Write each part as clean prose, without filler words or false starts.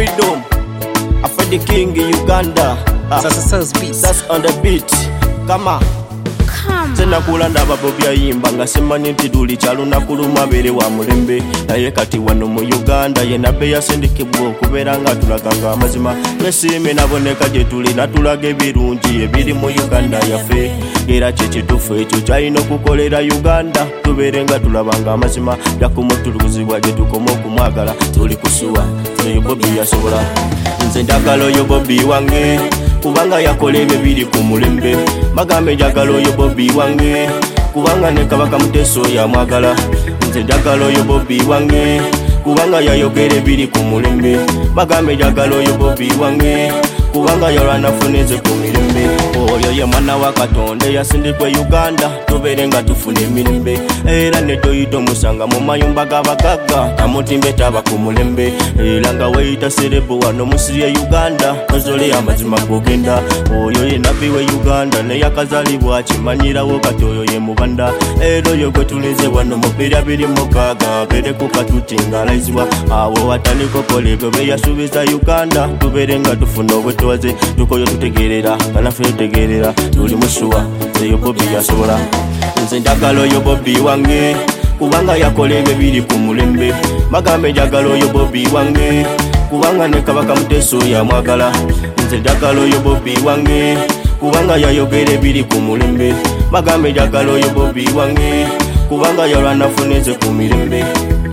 Freedom, Afedi King, Uganda. That's on the beat. Come on. Sena kulanda babobya yimba nga semmanyi nti duli kyaluna kuluma bere wa mulembe naye kati wano mu Uganda yena be yasindikibwa okubeera nga tulaganga amazima twesiime naboneka gye tuli natulaga ebirungi ebiri mu Uganda yaffe era kyekitufu ekyo kyalina okukolera Uganda tubeere nga tulabanga amazima gakumutuluzibwa gye tukoma okumwagala tuli kusuwa naye Bobby yasobola nze njagala oyo Bobby wange kubanga yakola ebyo biri ku mulembe bagambe njagala oyo Bobby wange kubanga ne Kabaka Muteesa yamwagala nze njagala oyo Bobby wange kubanga yayogera ebiri ku mulembe bagambe njagala oyo Bobby wange kubanga yalwana funeze ku mirembe oyo ye mwana wa Katonda yasindikwa Uganda tubeere nga tufuna emirembe era ne toyita omusanga mu mayumba g'abagagga tamutimbe taba ku mulembe era nga weyita serebo wano musiri Uganda tozole amazima gogenda oyo ye nabbi we Uganda ne yakazalibwa kimanyirawo kati oyo ye mubanda era oyo gwe tulinze wano mu 2026 bere ku katutingalaizibwa awo watandika okola ebyo be yasuubiza Uganda tubeere nga tufuna obwetwaze tukoyo tutegerera kanafe tutegerera tuli musuwa eyo Bobby yasobola nze njagala oyo Bobby wange kubanga yakola ebyo biri ku mulembe bagambe njagala oyo Bobby wange kubanga ne Kabaka Muteesa yamwagala nze njagala oyo Bobby wange kubanga yayogera ebiri ku mulembe bagambe njagala oyo Bobby wange kubanga yalwana funeze ku mirembe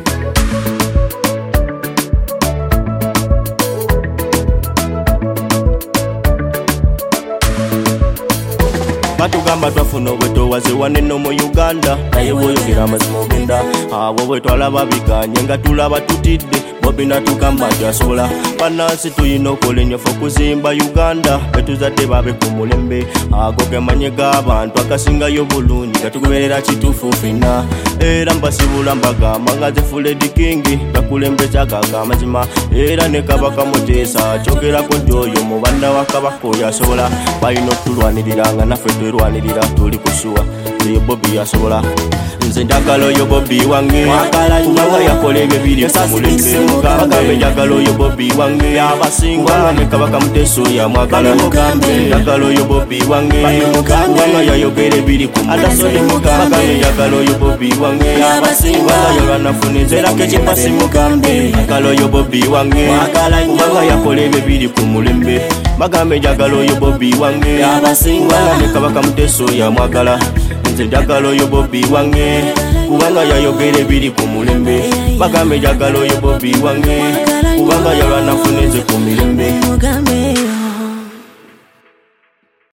batugamba twafuna obwetowaze waneno mu Uganda naye bwoyogera amazima ogenda abo bwe twalaba biganye nga tulaba tutidde Bobby natugamba nti asobola bannansi tuyina okola ennyo ffe okuzimba Uganda betuzadde babe ku mulembe ago gemanye g'abantu akasingayo bulungi gatugoberera kituufu ffenna era mbasibula mbagamba nga ze Fred King gakulembeza gaga amazima era ne Kabaka Muteesa kyogerako nti oyo mu banda wa Kabaka oyo asobola balina okutulwanirira nga naffe twerwanirira tuli kusuwa eyo Bobby yasobola nze njagala oyo Bobby wange kubanga yakola ebyo biri ku mulembe bagambe njagala oyo Bobby wange kubanga ne Kabaka Muteesa yamwagala njagala oyo Bobby wange kubanga yayogera ebiri ku mulembe bagambe njagala oyo Bobby wange kubanga yalwana funeze njagala oyo Bobby wange kubanga yakola ebyo biri ku mulembe bagambe njagala oyo Bobby wange kubanga ne Kabaka Muteesa yamwagala nze njagala oyo Bobby wange kubanga yayogera ebiri ku mulembe bagambe njagala oyo Bobby wange kubanga yalwana funeze ku mirembe